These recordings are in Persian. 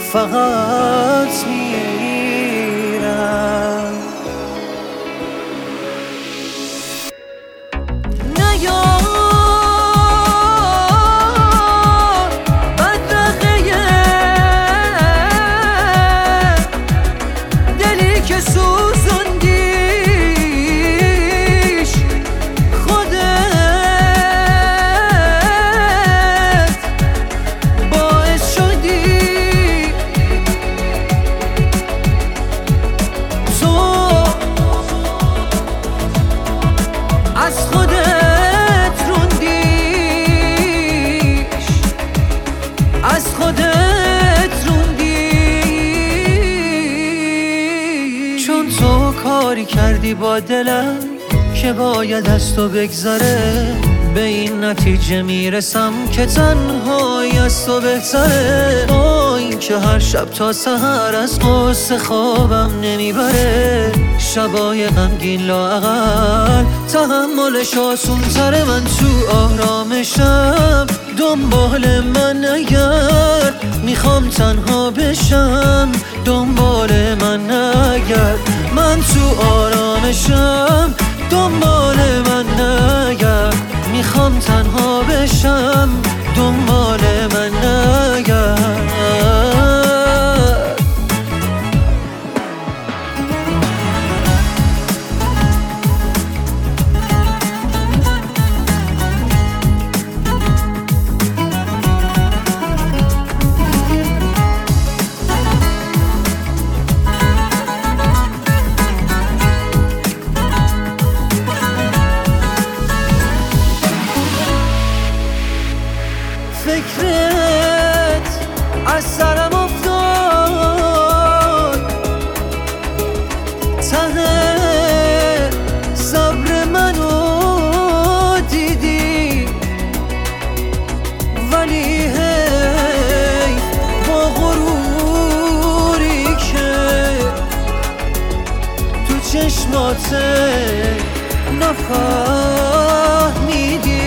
فقط میرم. نیار بدرقه دلی که سوزوندیش خودت باعث شدی تو از خودت روندیش، از خودت روندیش. چون تو کاری کردی با دلم که باید از تو بگذره، به این نتیجه میرسم که تنهایی از تو بهتره. با این که هر شب تا سحر از قصه خوابم نمیبره، شبای غمگین لااقل تحملش آسون تره. من تو آرامشم دنبال من نگرد، میخوام تنها بشم دنبال من نگرد. من تو آرامشم دنبال من نگرد، میخوام تنها بشم دنبال من نگرد. فکرت از سرم افتاد، ته صبر منو دیدی، ولی هی با غروری که تو چشمات نفهمیدی.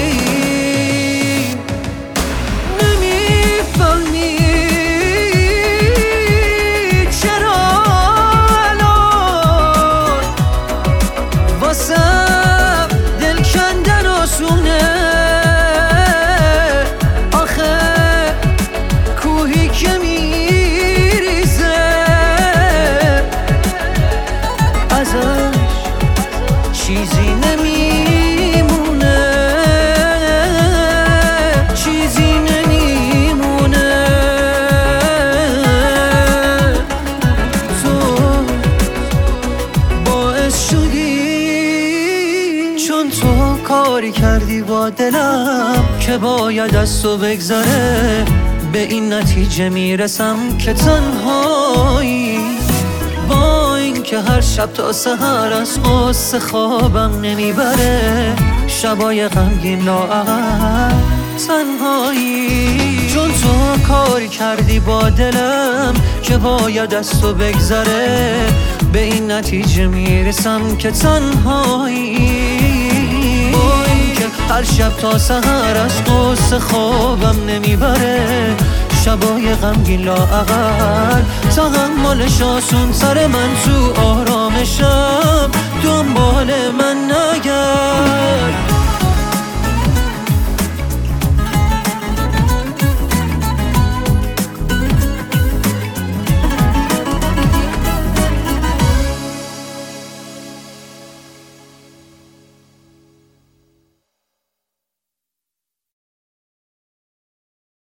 دل کندن آسونه، آخه کوهی که میریزه ازش چیزی نمیمونه، چیزی نمیمونه. تو باعث شدی، چون تو کاری کردی با دلم که باید از تو بگذره، به این نتیجه میرسم که تنهایی. با این که هر شب تا سحر از قصه خوابم نمیبره، شبای غمگین لااقل تنهایی. چون تو کاری کردی با دلم که باید از تو بگذره، به این نتیجه میرسم که تنهایی. هر شب تا سحر از قصه خوابم نمیبره، شبای غمگین لااقل تحملش آسون سر. من تو آرامشم